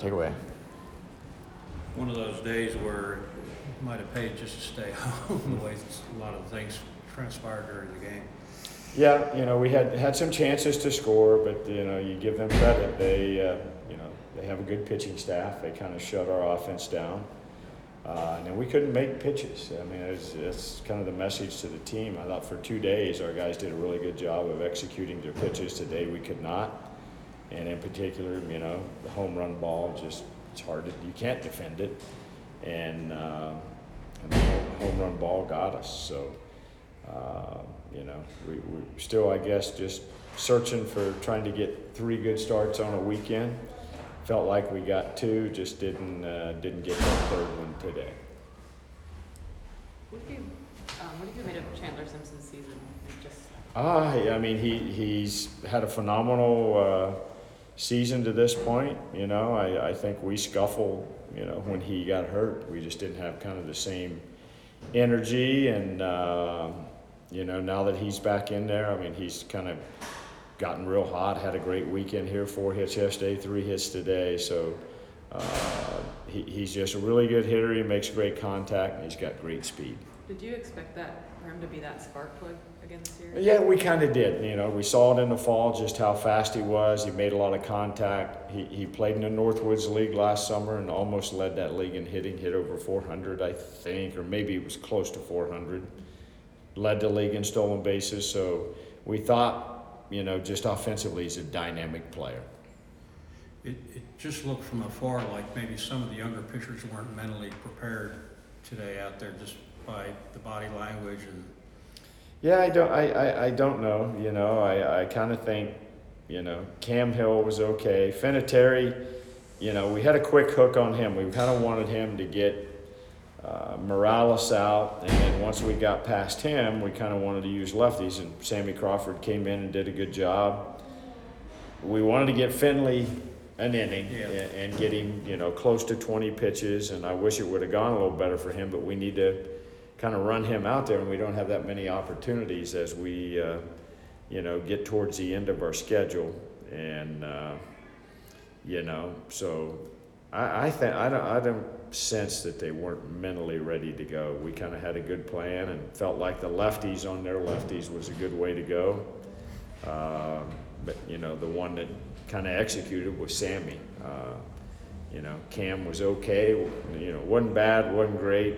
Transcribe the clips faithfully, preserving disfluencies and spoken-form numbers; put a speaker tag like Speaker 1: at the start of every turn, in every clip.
Speaker 1: take it away.
Speaker 2: One of those days where it might have paid just to stay home, the way a lot of things transpired during the game.
Speaker 1: Yeah, you know, we had had some chances to score, but, you know, you give them credit. They, uh, you know, they have a good pitching staff. They kind of shut our offense down. Uh, and then we couldn't make pitches. I mean, it's, it's kind of the message to the team. I thought for two days our guys did a really good job of executing their pitches. Today we could not. And in particular, you know, the home run ball, just it's hard to, you can't defend it. And, uh, and the home run ball got us. So, uh, you know, we, we're still, I guess, just searching for trying to get three good starts on a weekend. Felt like we got two, just didn't uh, didn't get that third one today.
Speaker 3: What have you, um, what have you made of Chandler Simpson's season? Just
Speaker 1: Ah, I mean, he he's had a phenomenal uh, season to this point. You know, I, I think we scuffled, you know, when he got hurt. We just didn't have kind of the same energy. And, uh, you know, now that he's back in there, I mean, he's kind of gotten real hot, had a great weekend here, four hits yesterday, three hits today. So uh, he, he's just a really good hitter. He makes great contact, and he's got great speed.
Speaker 3: Did you expect that for him to be that spark plug again this year?
Speaker 1: Yeah, we kind of did. You know, we saw it in the fall just how fast he was. He made a lot of contact. He he played in the Northwoods League last summer and almost led that league in hitting, hit over four hundred, I think, or maybe it was close to four hundred. Led the league in stolen bases. So we thought, you know, just offensively, he's a dynamic player.
Speaker 2: It, it just looked from afar like maybe some of the younger pitchers weren't mentally prepared today out there just by the body language and.
Speaker 1: Yeah, I don't. I, I, I don't know. You know, I, I kind of think, you know, Cam Hill was okay. Finateri, you know, we had a quick hook on him. We kind of wanted him to get uh, Morales out, and then once we got past him, we kind of wanted to use lefties. And Sammy Crawford came in and did a good job. We wanted to get Finley an inning
Speaker 2: yeah.
Speaker 1: and, and get him, you know, close to twenty pitches. And I wish it would have gone a little better for him, but we need to kind of run him out there, and we don't have that many opportunities as we, uh, you know, get towards the end of our schedule. And, uh, you know, so I, I think I don't, I don't sense that they weren't mentally ready to go. We kind of had a good plan and felt like the lefties on their lefties was a good way to go. Uh, but, you know, the one that kind of executed was Sammy. Uh, you know, Cam was okay. You know, wasn't bad, wasn't great.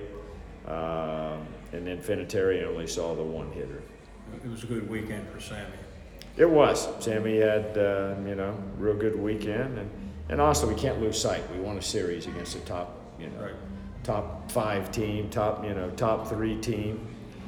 Speaker 1: Uh, and then Finateri only saw the one hitter.
Speaker 2: It was a good weekend for Sammy.
Speaker 1: It was. Sammy had, uh, you know, real good weekend. And, and also, we can't lose sight. We won a series against the top, you know,
Speaker 2: Right.
Speaker 1: top five team, top, you know, top three team.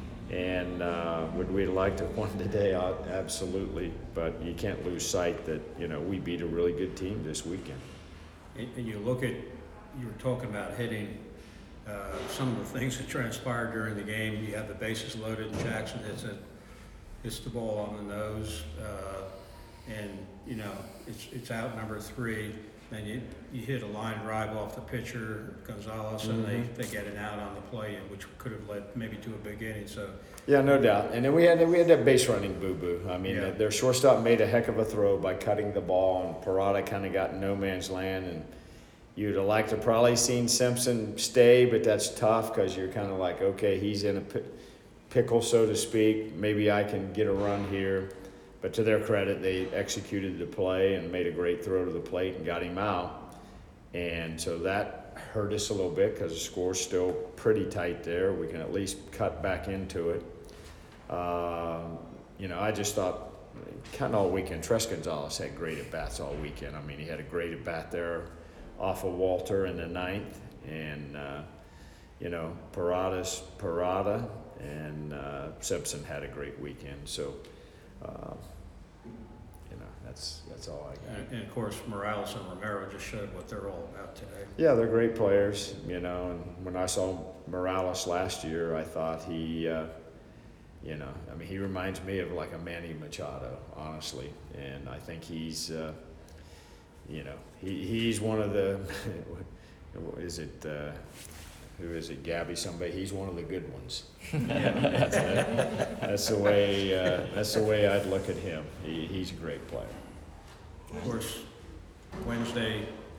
Speaker 1: And uh, would we like to have won today? Uh, absolutely. But you can't lose sight that, you know, we beat a really good team this weekend.
Speaker 2: And, and you look at, you were talking about hitting. Uh, some of the things that transpired during the game, you have the bases loaded, and Jackson hits it, hits the ball on the nose, uh, and you know it's it's out number three. Then you you hit a line drive off the pitcher Gonzalez, mm-hmm. and they, they get an out on the play, which could have led maybe to a big inning. So
Speaker 1: yeah, no doubt. And then we had we had that base running boo boo. I mean,
Speaker 2: yeah.
Speaker 1: their shortstop made a heck of a throw by cutting the ball, and Parada kind of got in no man's land. And you'd have liked to probably seen Simpson stay, but that's tough because you're kind of like, okay, he's in a p- pickle, so to speak. Maybe I can get a run here. But to their credit, they executed the play and made a great throw to the plate and got him out. And so that hurt us a little bit because the score's still pretty tight there. We can at least cut back into it. Uh, you know, I just thought kind of all weekend, Tres Gonzalez had great at-bats all weekend. I mean, he had a great at-bat there off of Walter in the ninth, and uh, you know, Parada's Parada, and uh, Simpson had a great weekend. So, uh, you know, that's that's all I got.
Speaker 2: and, and of course Morales and Romero just showed what they're all about today.
Speaker 1: Yeah, they're great players, you know. And when I saw Morales last year, I thought he, uh, you know, I mean, he reminds me of like a Manny Machado, honestly, and I think he's. Uh, You know, he, he's one of the, is it, uh, who is it, Gabby somebody? He's one of the good ones. that's, that, that's the way, uh, that's the way I'd look at him. He, he's a great player.
Speaker 2: Of course, Wednesday,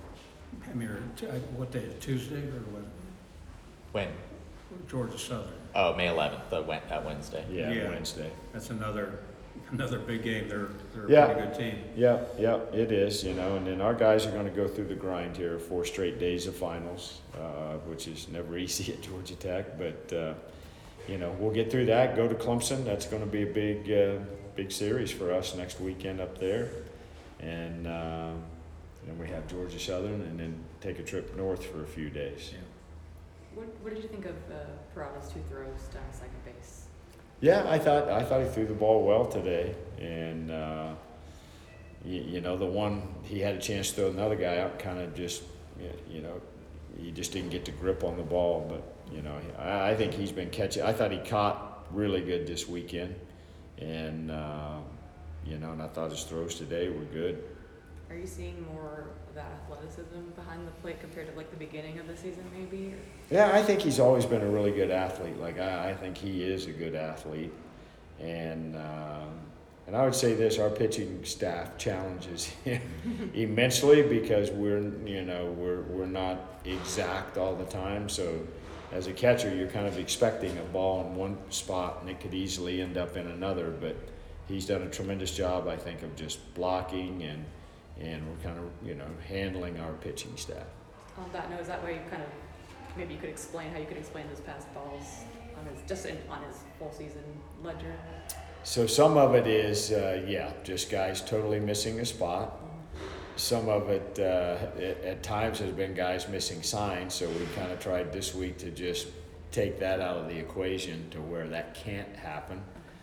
Speaker 2: I mean, or t- uh, what day, Tuesday or what?
Speaker 4: When?
Speaker 2: Georgia Southern.
Speaker 4: Oh, May eleventh, the Wed- that Wednesday.
Speaker 1: Yeah,
Speaker 2: Yeah.
Speaker 1: Wednesday.
Speaker 2: That's another, another big game. They're, they're a
Speaker 1: Yeah.
Speaker 2: pretty good team.
Speaker 1: Yeah, yeah, it is, you know, and then our guys are gonna go through the grind here, four straight days of finals, uh, which is never easy at Georgia Tech, but, uh, you know, we'll get through that, go to Clemson, that's gonna be a big, uh, big series for us next weekend up there. And, uh, then we have Georgia Southern and then take a trip north for a few days.
Speaker 2: Yeah.
Speaker 3: What, what did you think of uh, Parada's two throws down second base?
Speaker 1: Yeah, I thought I thought he threw the ball well today, and uh, you, you know the one he had a chance to throw another guy out, kind of just you know he just didn't get the grip on the ball. But you know I, I think he's been catching. I thought he caught really good this weekend, and uh, you know and I thought his throws today were good.
Speaker 3: Are you seeing more of that athleticism behind the plate compared to like the beginning of the season, maybe? Or?
Speaker 1: Yeah, I think he's always been a really good athlete. Like I, I think he is a good athlete, and uh, and I would say this: our pitching staff challenges him immensely because we're you know we're we're not exact all the time. So as a catcher, you're kind of expecting a ball in one spot, and it could easily end up in another. But he's done a tremendous job, I think, of just blocking and and we're kind of you know handling our pitching staff.
Speaker 3: On that note, is that way you kind of maybe you could explain how you could explain those past balls on his just in, on his full season ledger?
Speaker 1: So some of it is, uh, yeah, just guys totally missing a spot. Some of it, uh, at, at times, has been guys missing signs. So we kind of tried this week to just take that out of the equation to where that can't happen.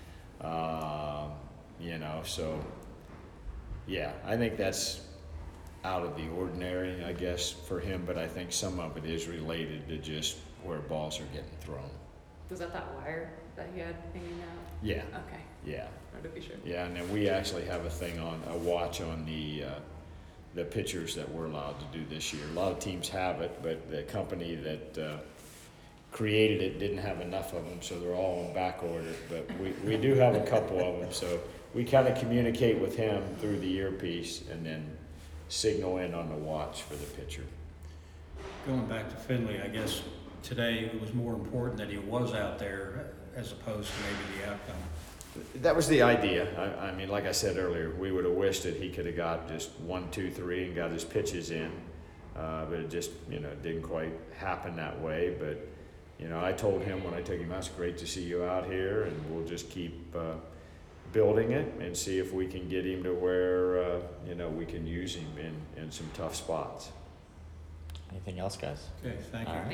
Speaker 1: Um, you know, so yeah, I think that's out of the ordinary, I guess, for him. But I think some of it is related to just where balls are getting thrown.
Speaker 3: Was that that wire that he had hanging out?
Speaker 1: Yeah,
Speaker 3: Okay,
Speaker 1: yeah.
Speaker 3: wanted to be sure.
Speaker 1: Yeah, and then we actually have a thing on, a watch on the, uh, the pitchers that we're allowed to do this year. A lot of teams have it, but the company that, uh, created it didn't have enough of them, so they're all in back order. But we, we do have a couple of them, so we kind of communicate with him through the earpiece and then signal in on the watch for the pitcher.
Speaker 2: Going back to Finley, I guess today it was more important that he was out there as opposed to maybe the outcome.
Speaker 1: That was the idea. I, I mean, like I said earlier, we would have wished that he could have got just one, two, three and got his pitches in. Uh, but it just, you know, didn't quite happen that way. But, you know, I told him when I took him out, it's great to see you out here, and we'll just keep uh, building it and see if we can get him to where, uh, you know, we can use him in, in some tough spots.
Speaker 4: Anything else, guys?
Speaker 2: Okay, thank you.
Speaker 4: All right.